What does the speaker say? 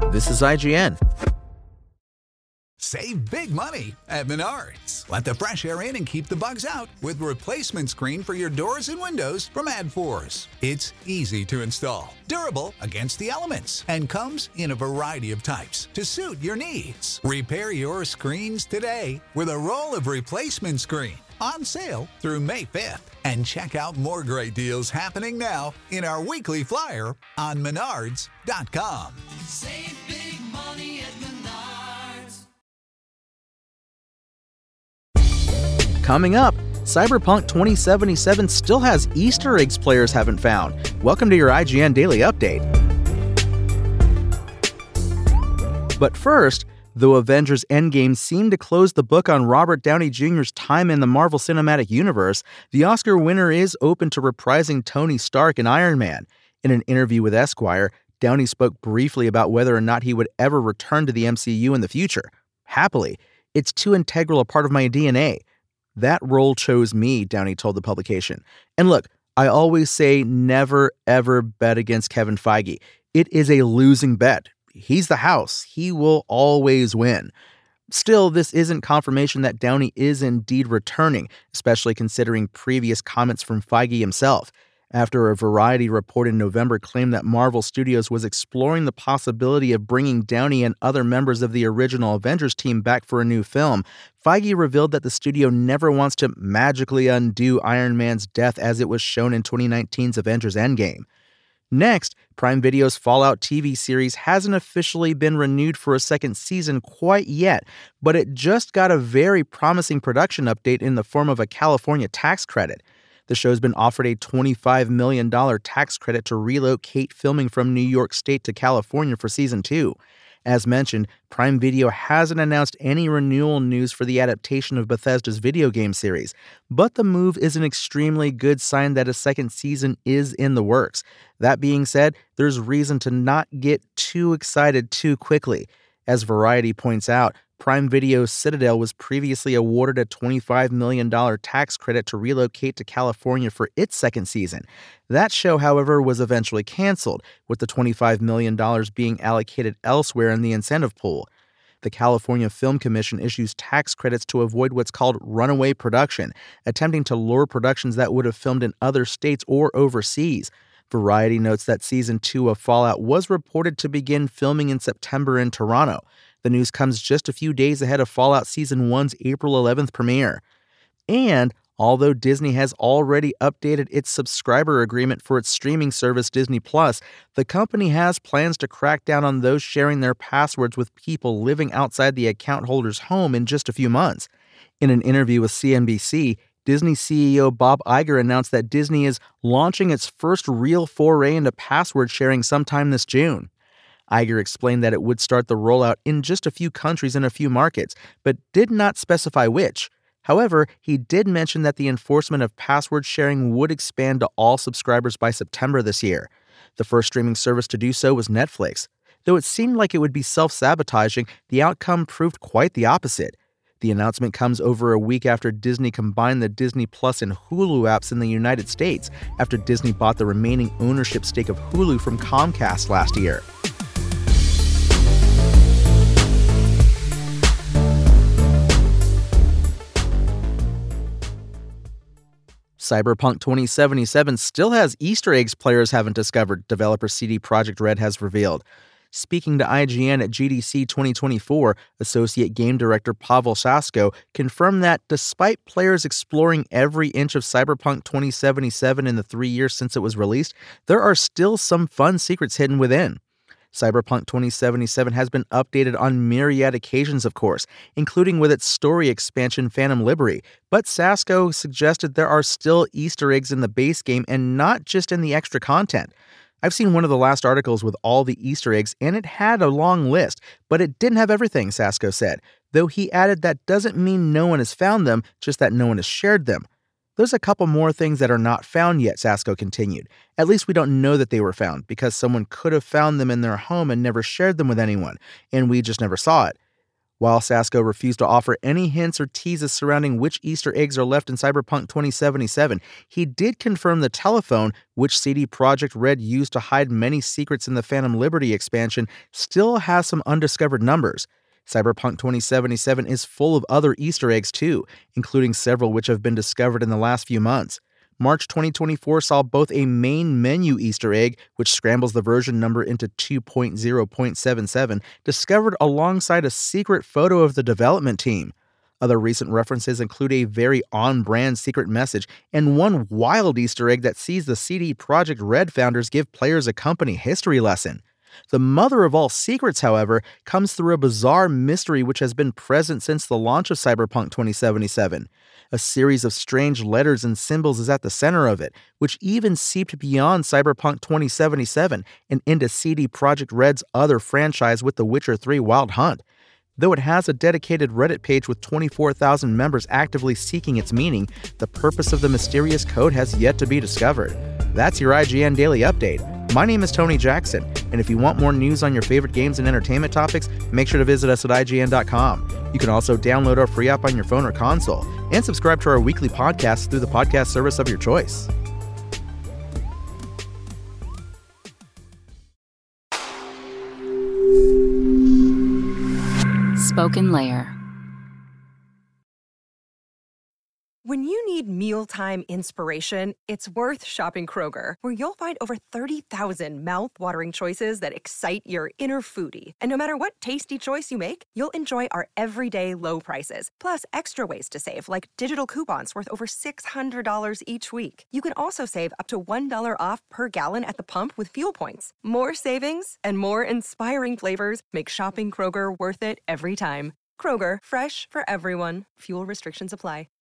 This is IGN. Save big money at Menards. Let the fresh air in and keep the bugs out with replacement screen for your doors and windows from AdForce. It's easy to install, durable against the elements, and comes in a variety of types to suit your needs. Repair your screens today with a roll of replacement screen on sale through May 5th. And check out more great deals happening now in our weekly flyer on Menards.com. Save big money at Menards. Coming up, Cyberpunk 2077 still has Easter eggs players haven't found. Welcome to your IGN Daily Update. But first, though Avengers Endgame seemed to close the book on Robert Downey Jr.'s time in the Marvel Cinematic Universe, the Oscar winner is open to reprising Tony Stark in Iron Man. In an interview with Esquire, Downey spoke briefly about whether or not he would ever return to the MCU in the future. Happily, it's too integral a part of my DNA. That role chose me, Downey told the publication. And look, I always say never, ever bet against Kevin Feige. It is a losing bet. He's the house. He will always win. Still, this isn't confirmation that Downey is indeed returning, especially considering previous comments from Feige himself. After a Variety report in November claimed that Marvel Studios was exploring the possibility of bringing Downey and other members of the original Avengers team back for a new film, Feige revealed that the studio never wants to magically undo Iron Man's death as it was shown in 2019's Avengers Endgame. Next, Prime Video's Fallout TV series hasn't officially been renewed for a second season quite yet, but it just got a very promising production update in the form of a California tax credit. The show's been offered a $25 million tax credit to relocate filming from New York State to California for Season 2. As mentioned, Prime Video hasn't announced any renewal news for the adaptation of Bethesda's video game series, but the move is an extremely good sign that a second season is in the works. That being said, there's reason to not get too excited too quickly. As Variety points out, Prime Video's Citadel was previously awarded a $25 million tax credit to relocate to California for its second season. That show, however, was eventually canceled, with the $25 million being allocated elsewhere in the incentive pool. The California Film Commission issues tax credits to avoid what's called runaway production, attempting to lure productions that would have filmed in other states or overseas. Variety notes that Season 2 of Fallout was reported to begin filming in September in Toronto. The news comes just a few days ahead of Fallout Season 1's April 11th premiere. And although Disney has already updated its subscriber agreement for its streaming service Disney+, the company has plans to crack down on those sharing their passwords with people living outside the account holder's home in just a few months. In an interview with CNBC, Disney CEO Bob Iger announced that Disney is launching its first real foray into password sharing sometime this June. Iger explained that it would start the rollout in just a few countries and a few markets, but did not specify which. However, he did mention that the enforcement of password sharing would expand to all subscribers by September this year. The first streaming service to do so was Netflix. Though it seemed like it would be self-sabotaging, the outcome proved quite the opposite. The announcement comes over a week after Disney combined the Disney Plus and Hulu apps in the United States, after Disney bought the remaining ownership stake of Hulu from Comcast last year. Cyberpunk 2077 still has Easter eggs players haven't discovered, developer CD Projekt Red has revealed. Speaking to IGN at GDC 2024, Associate Game Director Pavel Sasko confirmed that despite players exploring every inch of Cyberpunk 2077 in the 3 years since it was released, there are still some fun secrets hidden within. Cyberpunk 2077 has been updated on myriad occasions, of course, including with its story expansion Phantom Liberty, but Sasko suggested there are still Easter eggs in the base game and not just in the extra content. I've seen one of the last articles with all the Easter eggs, and it had a long list, but it didn't have everything, Sasko said, though he added that doesn't mean no one has found them, just that no one has shared them. There's a couple more things that are not found yet, Sasko continued. At least we don't know that they were found, because someone could have found them in their home and never shared them with anyone, and we just never saw it. While Sasko refused to offer any hints or teases surrounding which Easter eggs are left in Cyberpunk 2077, he did confirm the telephone, which CD Projekt Red used to hide many secrets in the Phantom Liberty expansion, still has some undiscovered numbers. Cyberpunk 2077 is full of other Easter eggs too, including several which have been discovered in the last few months. March 2024 saw both a main menu Easter egg, which scrambles the version number into 2.0.77, discovered alongside a secret photo of the development team. Other recent references include a very on-brand secret message and one wild Easter egg that sees the CD Projekt Red founders give players a company history lesson. The mother of all secrets, however, comes through a bizarre mystery which has been present since the launch of Cyberpunk 2077. A series of strange letters and symbols is at the center of it, which even seeped beyond Cyberpunk 2077 and into CD Projekt Red's other franchise with The Witcher 3 Wild Hunt. Though it has a dedicated Reddit page with 24,000 members actively seeking its meaning, the purpose of the mysterious code has yet to be discovered. That's your IGN Daily Update. My name is Tony Jackson, and if you want more news on your favorite games and entertainment topics, make sure to visit us at IGN.com. You can also download our free app on your phone or console, and subscribe to our weekly podcast through the podcast service of your choice. Spoken Layer. When you need mealtime inspiration, it's worth shopping Kroger, where you'll find over 30,000 mouth-watering choices that excite your inner foodie. And no matter what tasty choice you make, you'll enjoy our everyday low prices, plus extra ways to save, like digital coupons worth over $600 each week. You can also save up to $1 off per gallon at the pump with fuel points. More savings and more inspiring flavors make shopping Kroger worth it every time. Kroger, fresh for everyone. Fuel restrictions apply.